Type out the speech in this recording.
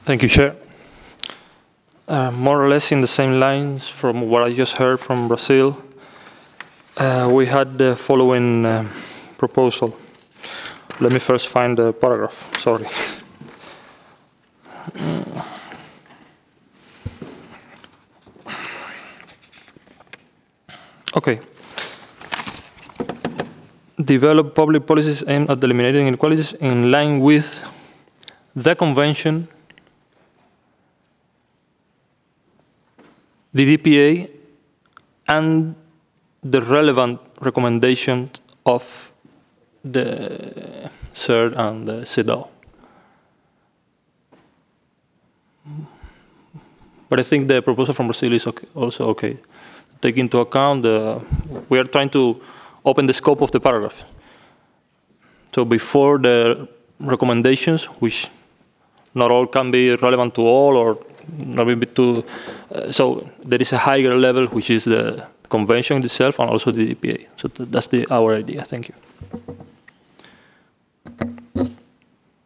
Thank you, Chair. More or less in the same lines from what I just heard from Brazil, we had the following proposal. Let me first find the paragraph, sorry. Okay. Develop public policies aimed at eliminating inequalities in line with the Convention, the DPA, and the relevant recommendations of the CERD and the CEDAW. But I think the proposal from Brazil is also okay. Take into account we are trying to open the scope of the paragraph. So before the recommendations, which not all can be relevant to all or not be to, so there is a higher level, which is the convention itself and also the DPA. So that's our idea. Thank you.